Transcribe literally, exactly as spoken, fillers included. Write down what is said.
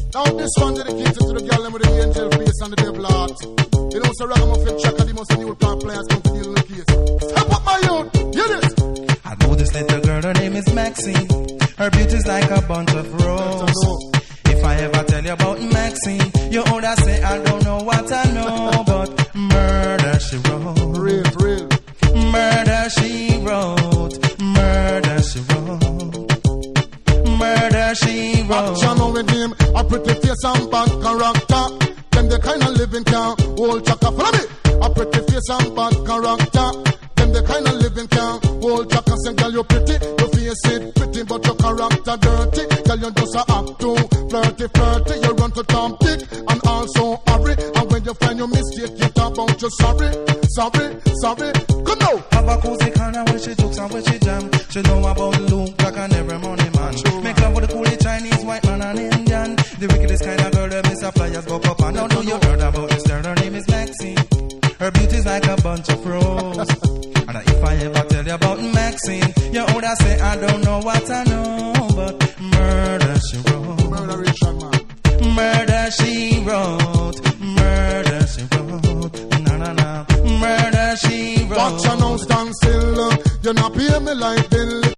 Now this one dedicated to the girl with the angel face and the devil heart. You know, so Ragamuffin Chaka, the most new part players come to deal with the case. Step up my youth, hear this. I know this little girl, her name is Maxine. Her beauty's like a bunch of roses. If I ever tell you about Maxine, you older say I don't know what I know, but murder she wrote. Real, real. Murder she wrote. Murder she wrote. Murder she wrote. Action with him, a pretty face and bad character. Them the kind of living can hold Chaka. Follow me. A pretty face and bad character. Them the kind of living can hold Chaka. Say, girl, you pretty, your face it pretty, but your character dirty. Girl, you just a act too flirty, flirty. You run to Tom Dick and also hurry. And when you find your mistake, you talk about you sorry, sorry, sorry. Come now. Have a cozy corner where she jokes and where she jam. She know about Luke, Jack and every money man. True, Make love with the coolie Chinese, white man and Indian. The wickedest kind of girl that Miss Flyers go up and don't know you heard about this girl. Her name is Maxine. Her beauty's like a bunch of roses. And if I ever tell you about Maxine, you older say I don't know what I know, but murder she wrote. Murder Richard, man. Murder she wrote. Murder she wrote. Na na na. Murder she wrote. Watch her now stand still. You not pay me like bill.